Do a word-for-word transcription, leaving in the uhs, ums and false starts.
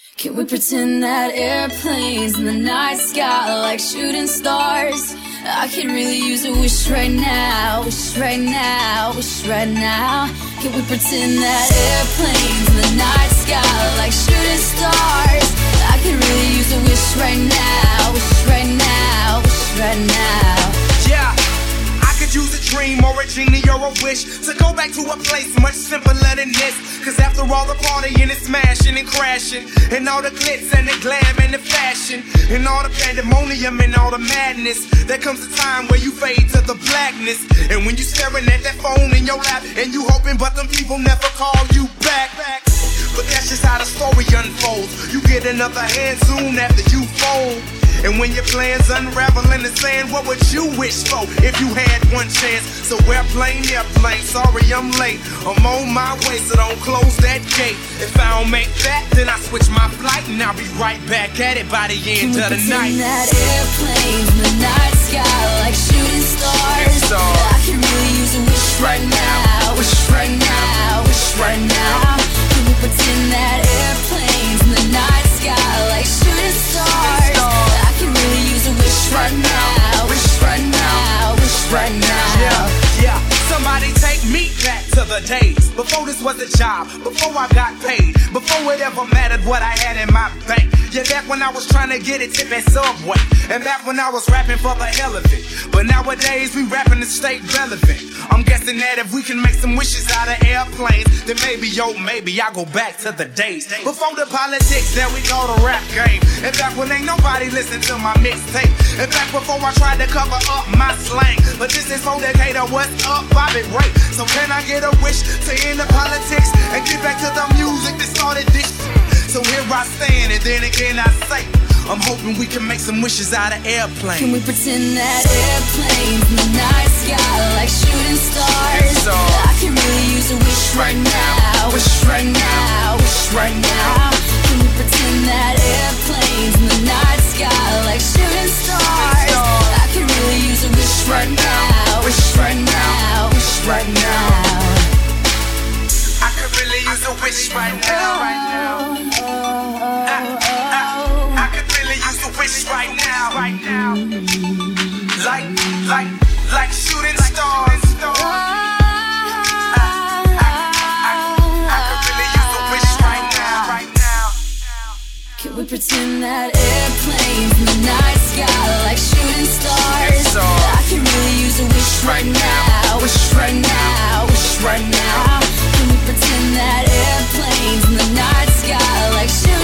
Can we pretend that airplanes in the night sky are like shooting stars? I could really use a wish right now, wish right now, wish right now. Can we pretend that airplanes in the night sky are like shooting stars? I could really use a wish right now, wish right now, wish right now. Yeah, I could use a dream or a genie or a wish to go back to a place much simpler than this. Cause after all the partying and smashing and crashing, and all the glitz and the glam and the fashion, and all the pandemonium and all the madness, there comes a time where you fade to the blackness. And when you staring at that phone in your lap, and you hoping but them people never call you back. But that's just how the story unfolds. You get another hand soon after you fold. And when your plans unravel in the sand, what would you wish for if you had one chance? So airplane, airplane, sorry I'm late. I'm on my way, so don't close that gate. If I don't make that, then I switch my flight, and I'll be right back at it by the end of the night. Can we pretend that airplanes in the night sky like shooting stars? So, I can really use a wish right now, wish right now, wish right now. Can we pretend that airplanes in the night sky like shooting stars? I can really use a wish right now, wish right now, wish right now. Yeah, yeah. Somebody take me back to the days before this was a job, before I got paid, before it ever mattered what I had in my bank. Yeah, back when I was trying to get it tip at Subway, and back when I was rapping for the hell of it. But nowadays we rapping to stay relevant. I'm guessing that if we can make some wishes out of airplanes, then maybe, yo, maybe I go back to the days before the politics, there we go, the rap game. And back when ain't nobody listened to my mixtape, and back before I tried to cover up my slang. But this is for Decatur, what's up, Bobby Ray? So can I get a wish to end the politics and get back to the music that started this? So here I stand, and then again I say, I'm hoping we can make some wishes out of airplanes. Can we pretend that airplanes in the night sky like shooting stars? So, I can really use a wish right now, wish right now, wish right now. Can we pretend that airplanes in the night sky like shooting stars? I can really use a wish right now, wish right now, wish right now. I could really use a wish right now, right now. I, I, I could really use a wish right now, right now. Like, like, like shooting stars. Can we pretend that airplanes in the night sky like shooting stars? So, I can really use a wish right now, wish right now, wish right now. Can we pretend that airplanes in the night sky like shooting